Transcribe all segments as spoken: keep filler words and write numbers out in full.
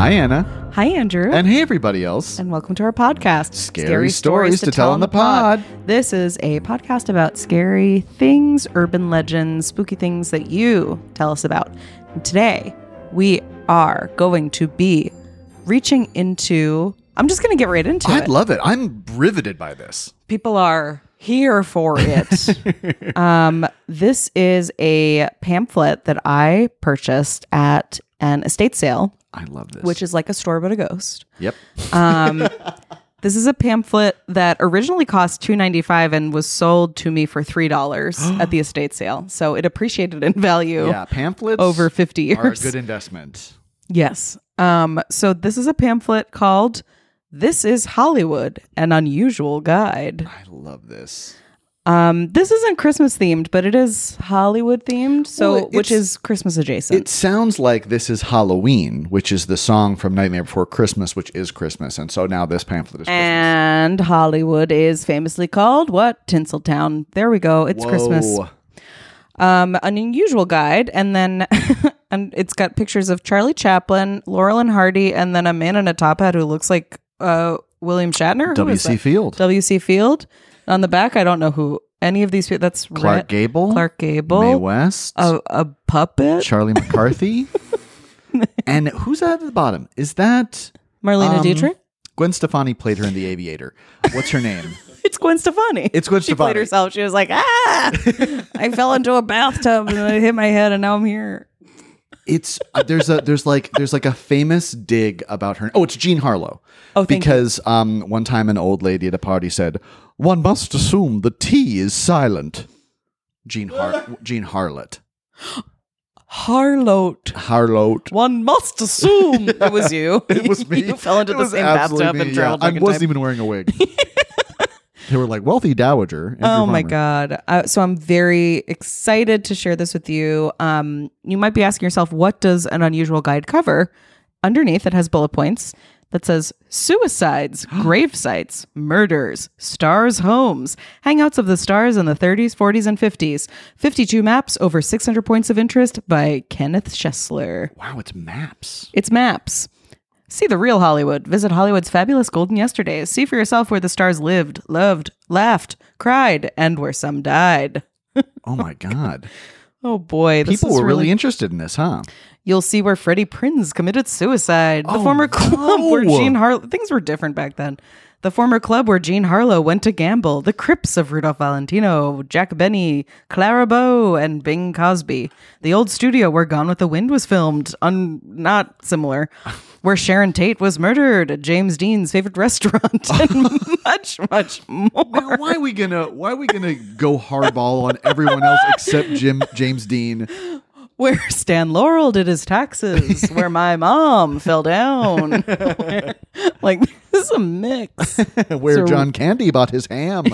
Hi, Anna. Hi, Andrew. And hey, everybody else. And welcome to our podcast, Scary, scary Stories to, to Tell on the pod. pod. This is a podcast about scary things, urban legends, spooky things that you tell us about. And today, we are going to be reaching into... I'm just going to get right into I'd it. I love it. I'm riveted by this. People are here for it. um, this is a pamphlet that I purchased at an estate sale. I love this. Which is like a store but a ghost. Yep. Um, this is a pamphlet that originally cost two dollars and ninety-five cents and was sold to me for three dollars at the estate sale. So it appreciated in value. Yeah, pamphlets over fifty years. are a good investment. Yes. Um, so this is a pamphlet called This is Hollywood, an Unusual Guide. I love this. Um, this isn't Christmas themed, but it is Hollywood themed, so Well, which is Christmas adjacent. It sounds like This is Halloween, which is the song from Nightmare Before Christmas, which is Christmas, and so now this pamphlet is Christmas. And Hollywood is famously called what? Tinseltown. There we go. It's Whoa. Christmas. Um, an unusual guide, and then and it's got pictures of Charlie Chaplin, Laurel and Hardy, and then a man in a top hat who looks like uh William Shatner. Who W is C that? Field. W C Field. On the back, I don't know who any of these people. That's Clark Red, Gable. Clark Gable. Mae West. A, a puppet. Charlie McCarthy. And who's that at the bottom? Is that Marlena um, Dietrich? Gwen Stefani played her in The Aviator. What's her name? It's Gwen Stefani. It's Gwen she Stefani. She played herself. She was like, ah, I fell into a bathtub and I hit my head and now I'm here. It's uh, there's a there's like there's like a famous dig about her. Oh, it's Jean Harlow. Oh, thank because you. um one time an old lady at a party said, "One must assume the T is silent." Jean Har Jean Harlot. Harlote. Harlote. One must assume it was you. It was me. You fell into it the same bathtub me, and yeah. drowned. I like wasn't time. even wearing a wig. They were like, wealthy dowager. Andrew oh my Farmer. God. Uh, so I'm very excited to share this with you. Um, you might be asking yourself, what does an unusual guide cover? Underneath, it has bullet points that says suicides, grave sites, murders, stars' homes, hangouts of the stars in the thirties, forties, and fifties, fifty-two maps, over six hundred points of interest by Kenneth Schessler. Wow, it's maps. It's maps. See the real Hollywood. Visit Hollywood's fabulous golden yesterdays. See for yourself where the stars lived, loved, laughed, cried, and where some died. Oh my God. Oh boy. This People is were really interested in this, huh? You'll see where Freddie Prinze committed suicide. The Oh, former club no. where Jean Harlow... Things were different back then. The former club where Jean Harlow went to gamble. The crypts of Rudolph Valentino, Jack Benny, Clara Bow, and Bing Cosby. The old studio where Gone with the Wind was filmed. Un- not similar. Where Sharon Tate was murdered at James Dean's favorite restaurant. And much, much more. Now, why are we gonna why are we gonna go hardball on everyone else except Jim James Dean? Where Stan Laurel did his taxes, where my mom fell down. Where, like, this is a mix. Where So- John Candy bought his ham.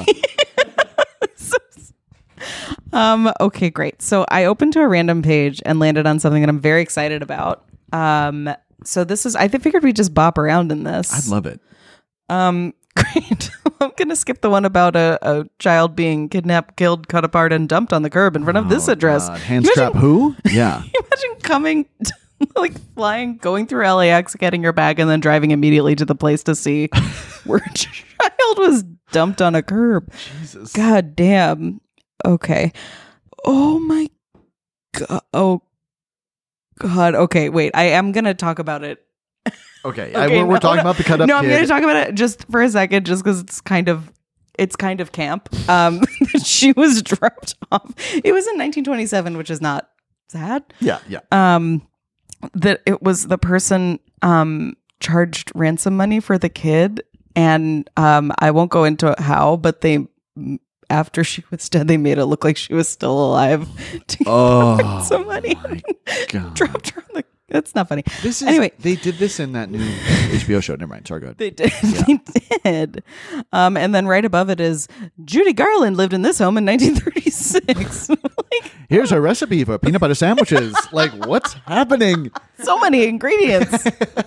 um, okay, great. So I opened to a random page and landed on something that I'm very excited about. Um, so this is, I th- figured we'd just bop around in this. I'd love it. Um, great. I'm going to skip the one about a, a child being kidnapped, killed, cut apart, and dumped on the curb in front of this Oh, address. God. Hand You strap imagine- who? Yeah. Imagine coming, like flying, going through L A X, getting your bag, and then driving immediately to the place to see where a child was dumped on a curb. Jesus. God damn. Okay. Oh my God. Oh God. Okay, wait. I am going to talk about it. Okay. I, Okay, we're, we're no, talking no. about the cut up No, I'm kid. going to talk about it just for a second, just because it's kind of, it's kind of camp. Um, she was dropped off. It was in nineteen twenty-seven, which is not sad. yeah. Yeah. Um, that it was the person um charged ransom money for the kid, and um, I won't go into how, but they after she was dead, they made it look like she was still alive to get Oh, the ransom money. my God. Dropped her on the. That's not funny. This is Anyway. they did this in that new H B O show. Never mind. Sorry, go ahead. They did. They did. Um, and then right above it is Judy Garland lived in this home in nineteen thirty-six. Like, Here's a recipe for peanut butter sandwiches. Like, what's happening? so many ingredients.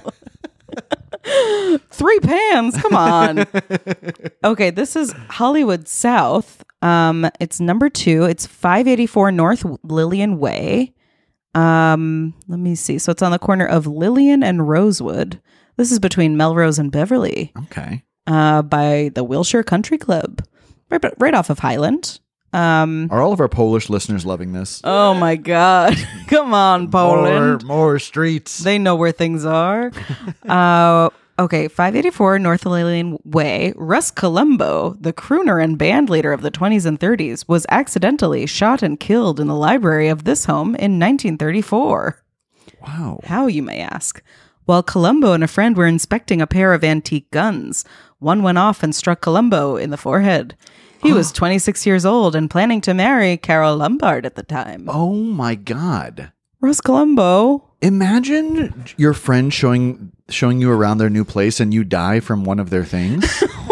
Three pans. Come on. Okay, this is Hollywood South. Um, it's number two. It's five eighty-four North Lillian Way. Um, let me see. So it's on the corner of Lillian and Rosewood. This is between Melrose and Beverly. Okay. Uh, by the Wilshire Country Club, right, right off of Highland. Um, Are all of our Polish listeners loving this? oh my God. Come on, Poland. More, more streets. They know where things are. uh, okay, five eighty-four North Lillian Way. Russ Colombo, the crooner and band leader of the twenties and thirties, was accidentally shot and killed in the library of this home in nineteen thirty-four. Wow. How, you may ask? While Colombo and a friend were inspecting a pair of antique guns, one went off and struck Colombo in the forehead. He was twenty-six years old and planning to marry Carol Lombard at the time. Oh my God. Russ Colombo. Imagine your friend showing showing you around their new place and you die from one of their things.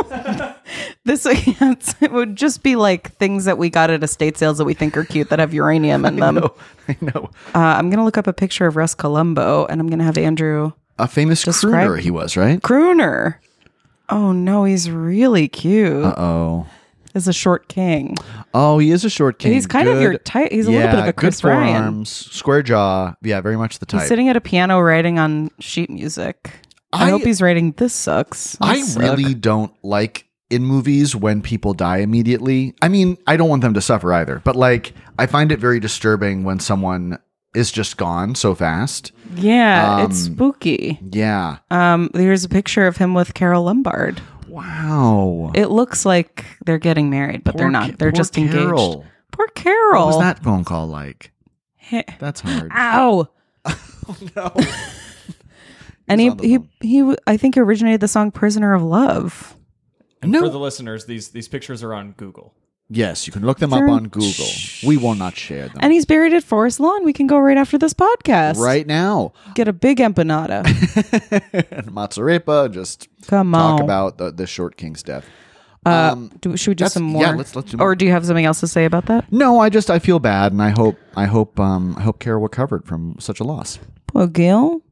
This it would just be like things that we got at estate sales that we think are cute that have uranium in them. I know. I know. Uh, I'm going to look up a picture of Russ Colombo and I'm going to have Andrew. A famous Describe- crooner he was, right? Crooner. Oh no, he's really cute. Uh-oh. Is a short king. Oh, he is a short king. He's kind Good. of your type. He's a yeah, little bit of a Chris good Ryan. forearms, square jaw. Yeah, very much the type. He's sitting at a piano writing on sheet music. I, I- hope he's writing This Sucks. I This suck. really don't like in movies when people die immediately. I mean, I don't want them to suffer either, but like I find it very disturbing when someone is just gone so fast. Yeah, Um, it's spooky. Yeah. Um, there's a picture of him with Carol Lombard. Wow. It looks like they're getting married, but Poor they're not. Ca- They're poor just engaged. Carol. Poor Carol. What was that phone call like? Heh. That's hard. Ow. No. And he, on the he, phone. he, I think originated the song Prisoner of Love. And No. for the listeners, these these pictures are on Google. Yes, you can look them They're- up on Google. We will not share them. And he's buried at Forest Lawn. We can go right after this podcast. right now. Get a big empanada. And Matsurepa, just Come talk on. about the, the short king's death. Uh, um, do, should we do that's- some more? yeah, let's- let's do more. Or do you have something else to say about that? no, I just I feel bad, and I hope I hope um I hope Carol recovered from such a loss. Poor Gil.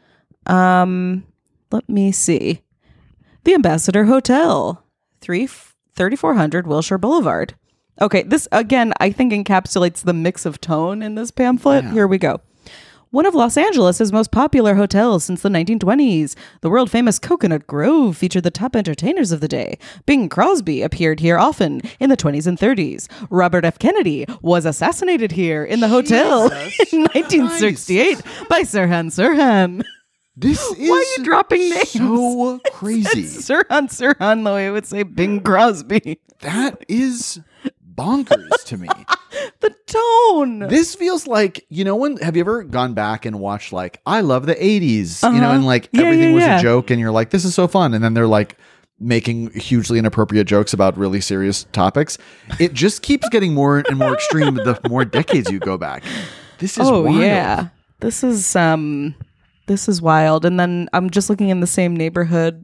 Um, let me see. The Ambassador Hotel, three thirty-four hundred Wilshire Boulevard. Okay, this again, I think encapsulates the mix of tone in this pamphlet. Yeah. Here we go. One of Los Angeles' most popular hotels since the nineteen twenties, the world-famous Coconut Grove featured the top entertainers of the day. Bing Crosby appeared here often in the twenties and thirties. Robert F. Kennedy was assassinated here in the hotel in nineteen sixty-eight by Sirhan Sirhan. This is Why are you dropping names? so crazy. Sirhan Sirhan, the way I would say Bing Crosby. That is bonkers to me. The tone. This feels like, you know, when have you ever gone back and watched like I love the eighties, you know, Uh-huh. and like Yeah, everything yeah, was yeah. a joke and you're like, this is so fun. And then they're like making hugely inappropriate jokes about really serious topics. It just keeps getting more and more extreme the more decades you go back. This is Oh wild. yeah. This is um this is wild. And then I'm just looking in the same neighborhood.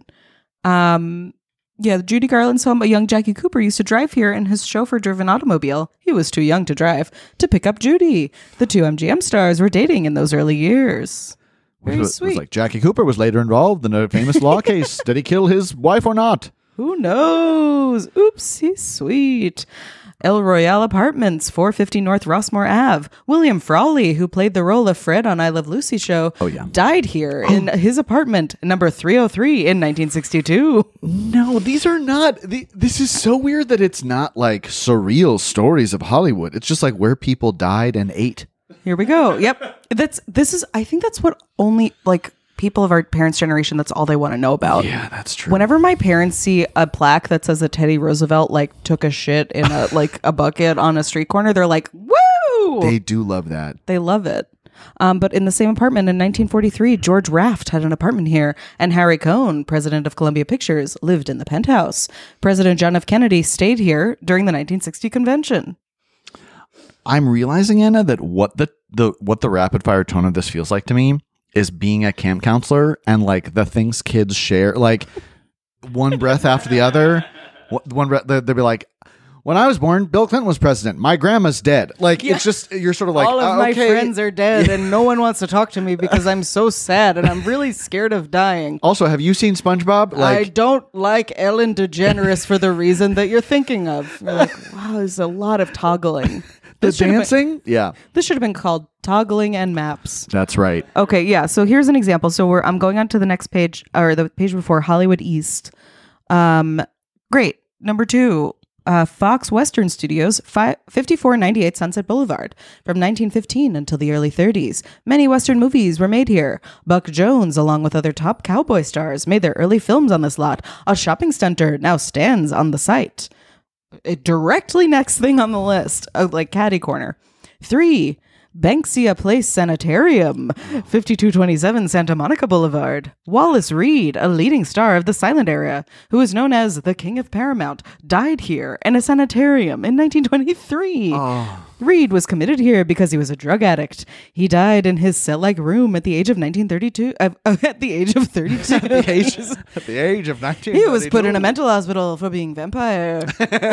Um yeah, Judy Garland's home, a young Jackie Cooper used to drive here in his chauffeur-driven automobile. He was too young to drive to pick up Judy. The two M G M stars were dating in those early years. Very It was, it sweet. was like Jackie Cooper was later involved in a famous law case. Did he kill his wife or not? Who knows? Oops, he's sweet. El Royale Apartments, four fifty North Rossmore Ave. William Frawley, who played the role of Fred on I Love Lucy show, Oh, yeah. died here in his apartment, number three oh three in nineteen sixty-two. No, these are not. The, this is so weird that it's not like surreal stories of Hollywood. It's just like where people died and ate. Here we go. Yep. That's this is I think that's what only like people of our parents' generation, that's all they want to know about. Yeah, that's true. Whenever my parents see a plaque that says that Teddy Roosevelt like took a shit in a like a bucket on a street corner, they're like, woo! They do love that. They love it. Um, but in the same apartment in nineteen forty-three, George Raft had an apartment here, and Harry Cohn, president of Columbia Pictures, lived in the penthouse. President John F. Kennedy stayed here during the nineteen sixty convention. I'm realizing, Anna, that what the, the what the rapid fire tone of this feels like to me is being a camp counselor and like the things kids share, like one breath after the other. One breath, they'll be like, "When I was born, Bill Clinton was president. My grandma's dead." Like Yeah. it's just you're sort of like, All of uh, my okay. friends are dead, and no one wants to talk to me because I'm so sad and I'm really scared of dying. Also, have you seen SpongeBob? I Like, don't like Ellen DeGeneres for the reason that you're thinking of. You're like, wow, there's a lot of toggling. The This should have been- dancing? Yeah, This should have been called toggling and maps. that's right. Okay, yeah. So here's an example. So we're I'm going on to the next page or the page before Hollywood East. Um, great. Number two, uh, Fox Western Studios, fi- fifty-four ninety-eight Sunset Boulevard, from nineteen fifteen until the early thirties. Many Western movies were made here. Buck Jones, along with other top cowboy stars, made their early films on this lot. A shopping center now stands on the site. It directly next thing on the list, oh, like Caddy Corner. Three, Banksia Place Sanitarium, fifty-two twenty-seven Santa Monica Boulevard. Wallace Reed, a leading star of the silent era, who is known as the King of Paramount, died here in a sanitarium in nineteen twenty-three. Oh. Reed was committed here because he was a drug addict. He died in his cell-like room at the age of nineteen thirty-two. Uh, uh, at the age of thirty-two. At the age, at the age of nineteen. He was put in a mental hospital for being vampire.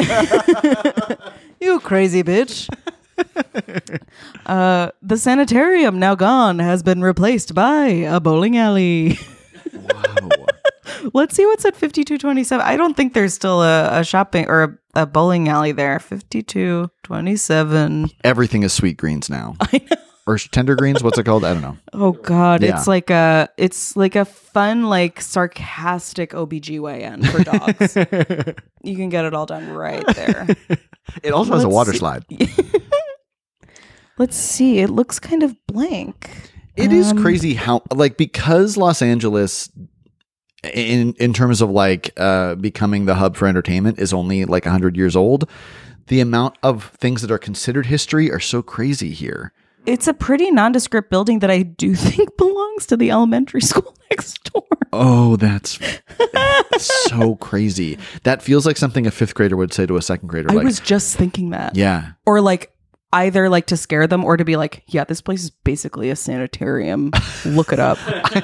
You crazy bitch. Uh, the sanitarium, now gone, has been replaced by a bowling alley. Wow. Let's see what's at fifty-two twenty-seven. I don't think there's still a, a shopping or a, a bowling alley there. fifty-two twenty-seven. Everything is sweet greens now. I know. Or tender greens. What's it called? I don't know. Oh God, Yeah. it's like a it's like a fun, like sarcastic O B G Y N for dogs. You can get it all done right there. It also has a Let's water see. slide. Let's see. It looks kind of blank. It is Um, crazy how, like, because Los Angeles, in in terms of like uh, becoming the hub for entertainment, is only like one hundred years old, the amount of things that are considered history are so crazy here. It's a pretty nondescript building that I do think belongs to the elementary school next door. Oh, that's so crazy. That feels like something a fifth grader would say to a second grader. I Like, was just thinking that. yeah. Or like either like to scare them or to be like, yeah, this place is basically a sanitarium. Look it up.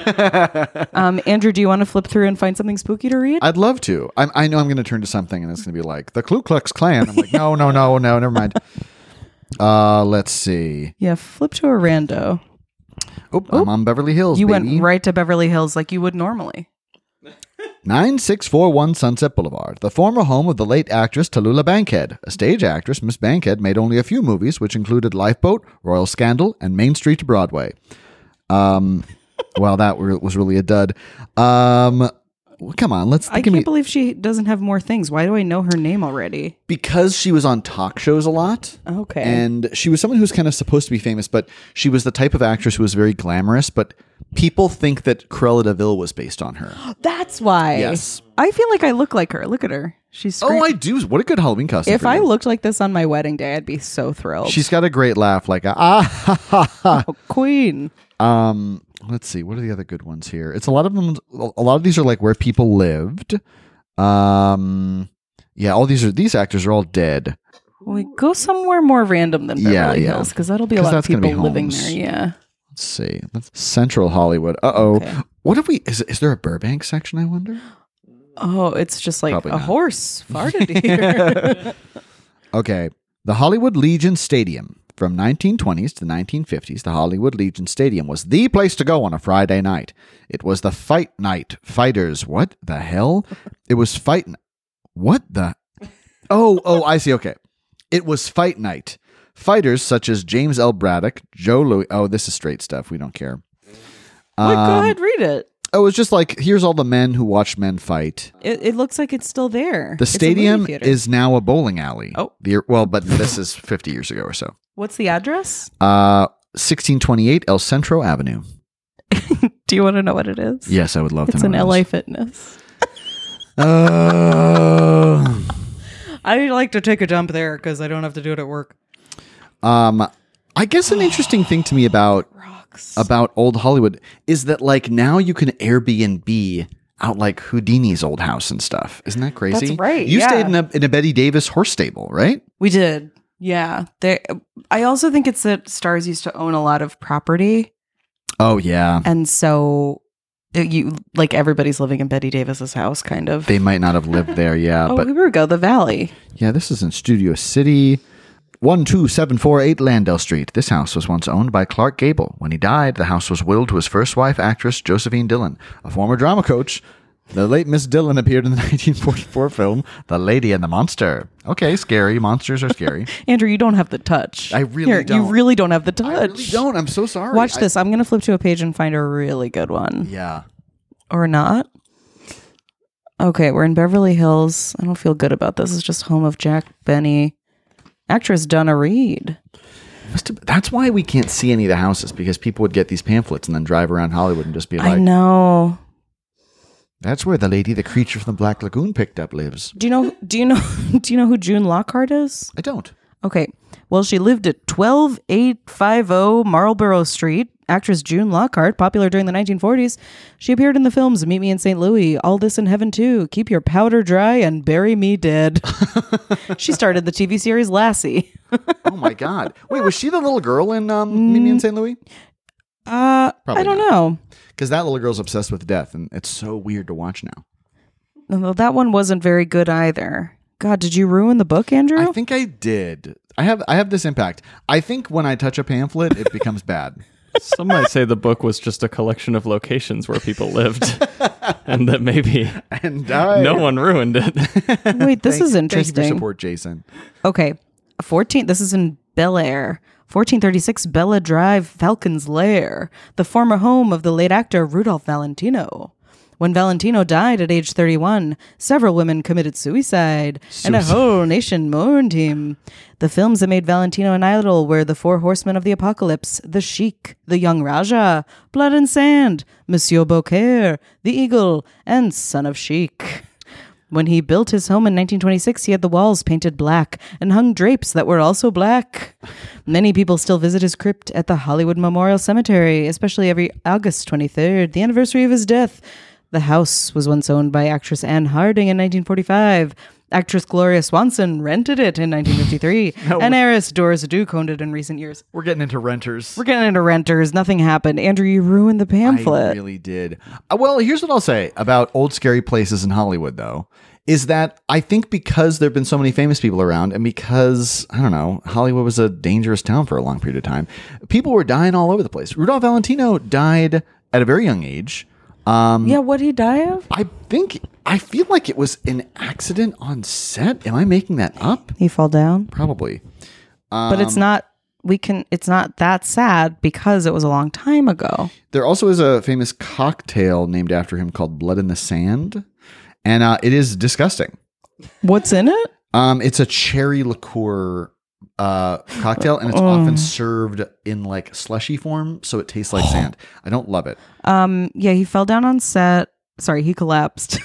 um, Andrew, do you want to flip through and find something spooky to read? I'd love to. I'm, I know I'm going to turn to something and it's going to be like the Ku Klux Klan. I'm like, no, no, no, no, never mind. Uh, let's see. Yeah, flip to a rando. Oh, I'm on Beverly Hills. You baby. went right to Beverly Hills like you would normally. nine six four one Sunset Boulevard, the former home of the late actress Tallulah Bankhead. A stage actress, Miss Bankhead made only a few movies, which included Lifeboat, Royal Scandal, and Main Street to Broadway. Um, well, that were, was really a dud. Um, well, come on, let's I think can't of me. believe she doesn't have more things. Why do I know her name already? Because she was on talk shows a lot. Okay. And she was someone who's kind of supposed to be famous, but she was the type of actress who was very glamorous, but people think that Cruella de Vil was based on her. That's why. Yes. I feel like I look like her. Look at her. She's Oh, scream- I do. What a good Halloween costume. If for I you. looked like this on my wedding day, I'd be so thrilled. She's got a great laugh, like a, ah ha ha ha. Oh, queen. Um, let's see. What are the other good ones here? It's a lot of them. A lot of these are like where people lived. Um, yeah, all these are these actors are all dead. We go somewhere more random than Beverly Yeah, yeah. Hills because that'll be a 'Cause lot of that's gonna people be living homes. there. Yeah. Let's see. That's Central Hollywood. Uh oh. Okay. What if we? Is is there a Burbank section? I wonder. Oh, it's just like Probably a not. horse farted here. Okay. The Hollywood Legion Stadium. From nineteen twenties to the nineteen fifties, the Hollywood Legion Stadium was the place to go on a Friday night. It was the fight night. Fighters. What the hell? It was fight. n- What the? Oh, oh, I see. Okay. It was fight night. Fighters such as James L. Braddock, Joe Louis. Oh, this is straight stuff. We don't care. Wait, go Um, ahead, read it. Oh, it's just like, here's all the men who watched men fight. it. It looks like it's still there. The It's a stadium movie theater. is now a bowling alley. Oh. The, well, but this is fifty years ago or so. What's the address? Uh, sixteen twenty-eight El Centro Avenue. Do you want to know what it is? Yes, I would love It's to an know. L A this. Fitness. Uh, I like to take a dump there because I don't have to do it at work. um, I guess an interesting thing to me about Rocks. about old Hollywood is that like now you can Airbnb out like Houdini's old house and stuff. Isn't that crazy? That's right, You yeah. stayed in a in a Betty Davis horse stable, right? We did. Yeah. There. I also think it's that stars used to own a lot of property. Oh yeah. And so it- you like everybody's living in Betty Davis's house, kind of. They might not have lived there, yeah, oh, but here we go. The Valley. yeah, this is in Studio City. one two seven four eight Landell Street. This house was once owned by Clark Gable. When he died, the house was willed to his first wife, actress Josephine Dillon, a former drama coach. The late Miss Dillon appeared in the nineteen forty-four film The Lady and the Monster. Okay, scary. Monsters are scary. Andrew, you don't have the touch. I really Here, don't. You really don't have the touch. I really don't. I'm so sorry. Watch I- this. I'm going to flip to a page and find a really good one. Yeah. Or not. Okay, we're in Beverly Hills. I don't feel good about this. It's just home of Jack Benny. Actress Donna Reed. Must have, that's why we can't see any of the houses, because people would get these pamphlets and then drive around Hollywood and just be I like, know. that's where the lady, the creature from the Black Lagoon picked up lives. Do you know do you know do you know who June Lockhart is? I don't. Okay. Well, she lived at twelve eight fifty Marlborough Street. Actress June Lockhart, popular during the nineteen forties. She appeared in the films Meet Me in Saint Louis, All This in Heaven Too, Keep Your Powder Dry, and Bury Me Dead. She started the T V series Lassie. Oh my God. Wait, was she the little girl in um, Meet Me in Saint Louis? Uh, Probably I don't not. know. Because that little girl's obsessed with death, and it's so weird to watch now. No, that one wasn't very good either. God, did you ruin the book, Andrew? I think I did. I have I have this impact. I think when I touch a pamphlet, it becomes bad. Some might say the book was just a collection of locations where people lived, and that maybe And I, no one ruined it. Wait, this Thank- is Thank you for interesting. support, Jason. Okay, fourteen. This is in Bel Air, fourteen thirty-six Bella Drive, Falcon's Lair, the former home of the late actor Rudolph Valentino. When Valentino died at age thirty-one, several women committed suicide, and a whole nation mourned him. The films that made Valentino an idol were The Four Horsemen of the Apocalypse, The Sheik, The Young Raja, Blood and Sand, Monsieur Beaucaire, The Eagle, and Son of Sheik. When he built his home in nineteen twenty-six, he had the walls painted black and hung drapes that were also black. Many people still visit his crypt at the Hollywood Memorial Cemetery, especially every August twenty-third, the anniversary of his death. The house was once owned by actress Anne Harding in nineteen forty-five. Actress Gloria Swanson rented it in nineteen fifty-three. No. And heiress Doris Duke owned it in recent years. We're getting into renters. We're getting into renters. Nothing happened. Andrew, you ruined the pamphlet. I really did. Uh, well, here's what I'll say about old scary places in Hollywood, though, is that I think because there have been so many famous people around, and because, I don't know, Hollywood was a dangerous town for a long period of time, people were dying all over the place. Rudolph Valentino died at a very young age. Um, Yeah, what'd he die of? I think, I feel like it was an accident on set. Am I making that up? He fell down. Probably. But it's not, we can, it's not that sad because it was a long time ago. There also is a famous cocktail named after him called Blood in the Sand, and uh, it is disgusting. What's in it? Um, it's a cherry liqueur uh, cocktail, and it's often served in like slushy form, so it tastes like sand. I don't love it. Um, yeah, he fell down on set. Sorry, he collapsed.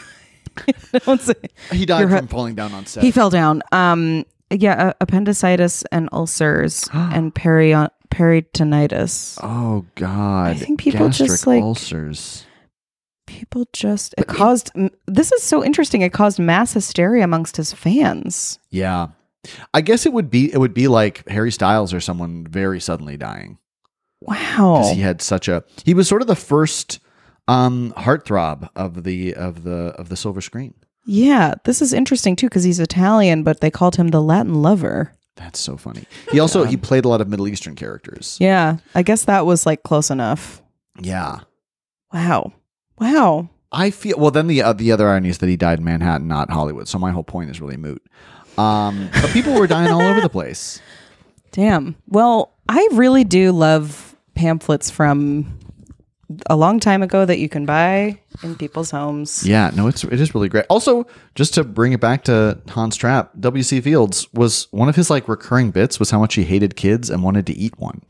Don't say. He died You're from right. falling down on set. He fell down. Um, yeah, uh, appendicitis and ulcers and peri- peritonitis. oh God! I think people Gastric just, like- ulcers. People just it caused. m- This is so interesting. It caused mass hysteria amongst his fans. Yeah, I guess it would be it would be like Harry Styles or someone very suddenly dying Wow. because he had such a he was sort of the first um heartthrob of the of the of the silver screen. Yeah, this is interesting too because he's Italian, but they called him the Latin lover. That's so funny. He also he played a lot of Middle Eastern characters. Yeah, I guess that was like close enough. Yeah. Wow. Wow. I feel well. Then the uh, the other irony is that he died in Manhattan, not Hollywood. So my whole point is really moot. Um, but people were dying all over the place. Damn. Well, I really do love pamphlets from a long time ago that you can buy in people's homes. Yeah, no, it's it is really great. Also, just to bring it back to Hans Trapp, W C Fields was one of his like recurring bits was how much he hated kids and wanted to eat one.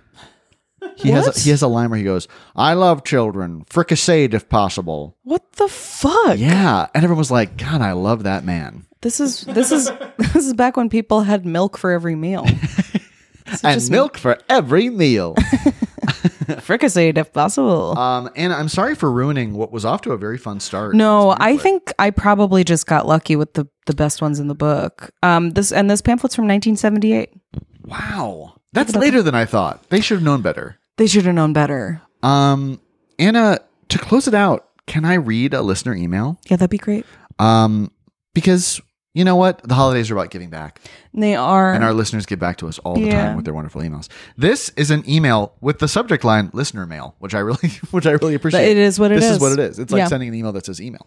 He What? has a, he has a line where he goes, "I love children, fricasseed if possible." What the fuck? Yeah, and everyone was like, "God, I love that man." This is this is this is back when people had milk for every meal. And milk for every meal. Fricasseed if possible. Um, Anna, I'm sorry for ruining what was off to a very fun start. No, This I pamphlet. think I probably just got lucky with the, the best ones in the book. Um, this and this pamphlet's from nineteen seventy-eight. Wow, that's later than I thought. They should have known better. They should have known better. Um, Anna, to close it out, can I read a listener email? Yeah, that'd be great. Um, because you know what? The holidays are about giving back. They are. And our listeners give back to us all the Yeah. time with their wonderful emails. This is an email with the subject line listener mail, which I really which I really appreciate. It is what it this is. is what it is. It's like Yeah. sending an email that says email.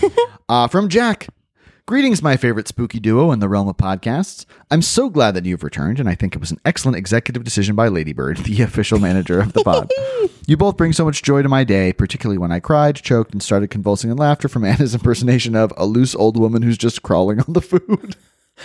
uh, from Jack. Greetings, my favorite spooky duo in the realm of podcasts. I'm so glad that you've returned, and I think it was an excellent executive decision by Ladybird, the official manager of the pod. You both bring so much joy to my day, particularly when I cried, choked, and started convulsing in laughter from Anna's impersonation of a loose old woman who's just crawling on the food.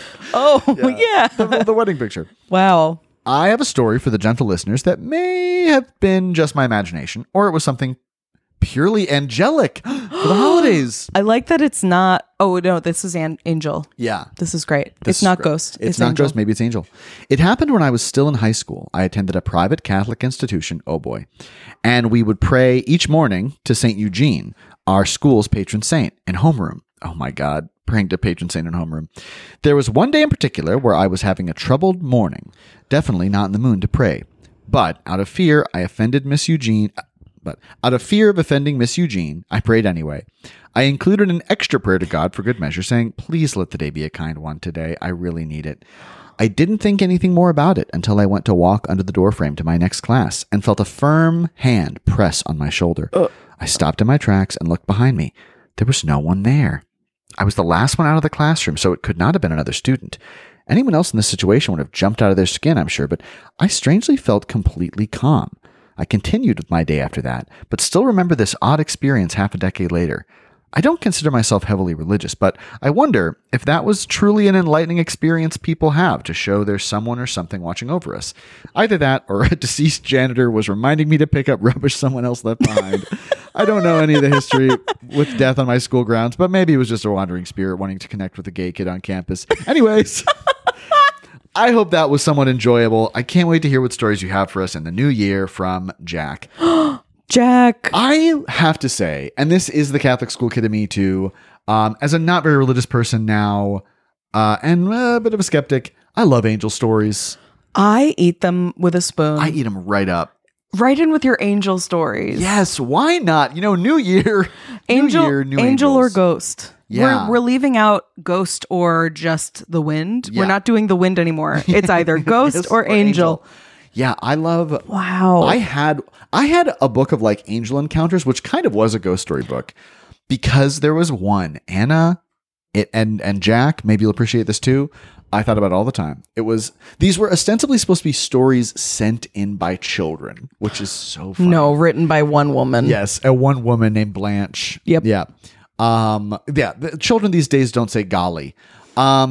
Oh, yeah. the, the wedding picture. Wow. I have a story for the gentle listeners that may have been just my imagination, or it was something purely angelic for the holidays. I like that it's not. Oh, no, this is an angel. Yeah. This is great. This it's not is great. ghost. It's, It's, not angel. ghost. Maybe it's angel. It happened when I was still in high school. I attended a private Catholic institution. Oh boy. And we would pray each morning to Saint Eugene, our school's patron saint, in homeroom. Oh my God. Praying to patron saint in homeroom. There was one day in particular where I was having a troubled morning. Definitely not in the mood to pray. But out of fear, I offended Miss Eugene. But out of fear of offending Miss Eugene, I prayed anyway. I included an extra prayer to God for good measure, saying, please let the day be a kind one today. I really need it. I didn't think anything more about it until I went to walk under the doorframe to my next class and felt a firm hand press on my shoulder. Uh. I stopped in my tracks and looked behind me. There was no one there. I was the last one out of the classroom, so it could not have been another student. Anyone else in this situation would have jumped out of their skin, I'm sure, but I strangely felt completely calm. I continued with my day after that, but still remember this odd experience half a decade later. I don't consider myself heavily religious, but I wonder if that was truly an enlightening experience people have to show there's someone or something watching over us. Either that or a deceased janitor was reminding me to pick up rubbish someone else left behind. I don't know any of the history with death on my school grounds, but maybe it was just a wandering spirit wanting to connect with a gay kid on campus. Anyways... I hope that was somewhat enjoyable. I can't wait to hear what stories you have for us in the new year from Jack. Jack. I have to say, and this is the Catholic school kid in me too, um, as a not very religious person now, uh, and a bit of a skeptic, I love angel stories. I eat them with a spoon. I eat them right up. Right in with your angel stories. Yes, why not? You know, new year, Angel, new year, new angel or angels. ghost. Yeah. We're, we're leaving out ghost or just the wind. Yeah. We're not doing the wind anymore. It's either ghost Yes, or, angel. Yeah, I love. Wow. I had I had a book of like angel encounters, which kind of was a ghost story book, because there was one Anna, it and and Jack. Maybe you'll appreciate this too. I thought about it all the time. It was these were ostensibly supposed to be stories sent in by children, which is so funny. No, written by one woman. Yes, a one woman named Blanche. Yep. Yeah. Um. Yeah. The children these days don't say golly. Um.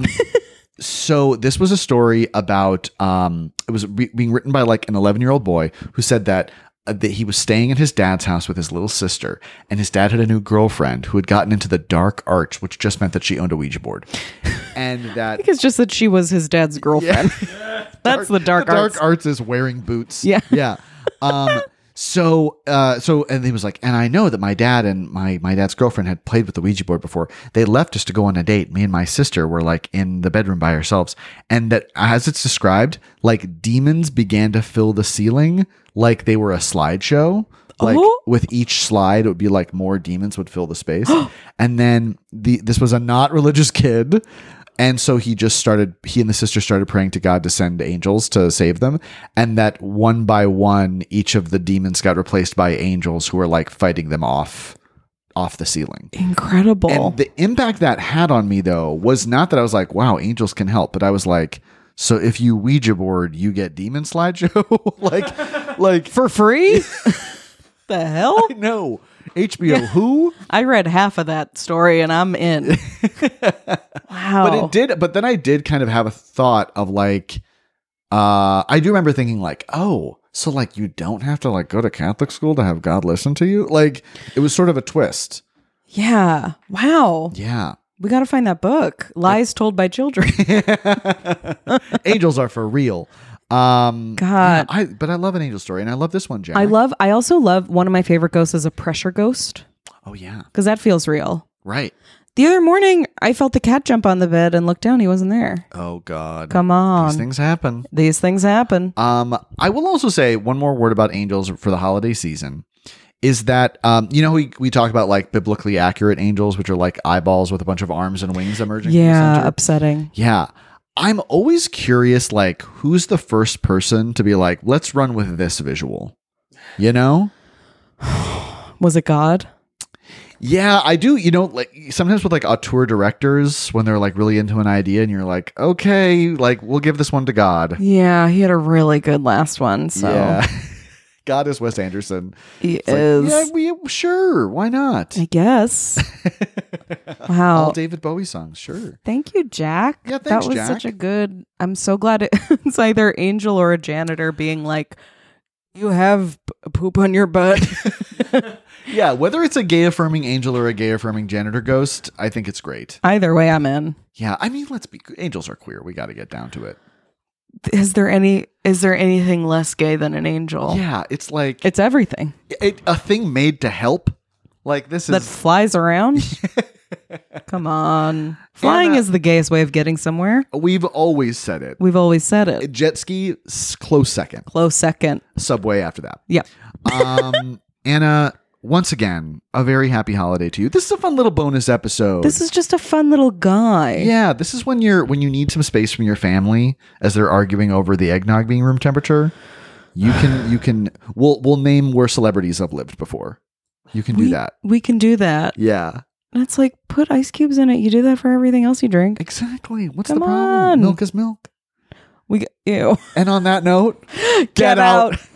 So this was a story about. Um. It was re- being written by like an eleven-year-old boy who said that. Uh, that he was staying at his dad's house with his little sister, and his dad had a new girlfriend who had gotten into the dark arts, which just meant that she owned a Ouija board, and that I think it's just that she was his dad's girlfriend. That's the dark the arts. dark arts is wearing boots. Yeah. yeah. Um. So, uh, so, and he was like, and I know that my dad and my my dad's girlfriend had played with the Ouija board before. They left us to go on a date. Me and my sister were like in the bedroom by ourselves, and that as it's described, like demons began to fill the ceiling like they were a slideshow. Like Oh. with each slide, it would be like more demons would fill the space. And then the this was a not religious kid. And so he just started, he and the sister started praying to God to send angels to save them. And that one by one, each of the demons got replaced by angels who were like fighting them off, off the ceiling. Incredible. And the impact that had on me though, was not that I was like, wow, angels can help. But I was like, so if you Ouija board, you get demon slideshow? like, like For free? The hell? I know. H B O who? I read half of that story and I'm in. Wow. But it did, but then I did kind of have a thought of like, uh, I do remember thinking like, oh, so like you don't have to like go to Catholic school to have God listen to you? Like it was sort of a twist. Yeah. Wow. Yeah. We got to find that book. Lies Told by Children. Angels are for real. Um, God. I, but I love an angel story and I love this one, Jack. I love, I also love one of my favorite ghosts is a pressure ghost Oh yeah. because that feels real. Right. The other morning, I felt the cat jump on the bed and looked down. He wasn't there. Oh God. Come on. These things happen. These things happen. Um, I will also say one more word about angels for the holiday season is that um, you know we we talked about like biblically accurate angels, which are like eyeballs with a bunch of arms and wings emerging. from the Yeah, center? upsetting. Yeah. I'm always curious, like, who's the first person to be like, let's run with this visual? You know? Was it God? Yeah, I do. You know, like sometimes with like auteur directors, when they're like really into an idea and you're like, okay, like we'll give this one to God. Yeah, he had a really good last one. So Yeah. God is Wes Anderson. he It's like, is. yeah, we, sure. Why not? I guess. Wow. All David Bowie songs, sure. Thank you, Jack. Yeah, that thanks, was Jack. such a good. I'm so glad it, it's either Angel or a janitor being like, "You have p- poop on your butt." Yeah, whether it's a gay affirming angel or a gay affirming janitor ghost, I think it's great. Either way, I'm in. Yeah, I mean, let's be angels are queer. We got to get down to it. Is there any? Is there anything less gay than an angel? Yeah, it's like It's everything it, a thing made to help. Like this that is flies around. Come on, flying And, uh, is the gayest way of getting somewhere. we've always said it. We've always said it. Jet ski, s- close second. Close second. Subway after that. Yeah. Um, Anna, once again, a very happy holiday to you. This is a fun little bonus episode. This is just a fun little guy. yeah. This is when you're when you need some space from your family as they're arguing over the eggnog being room temperature. You can you can we'll we'll name where celebrities have lived before. You can do we, that. We can do that. Yeah. And it's like, put ice cubes in it. You do that for everything else you drink. Exactly. What's Come the problem? on. Milk is milk. We g- ew. And on that note, Get out.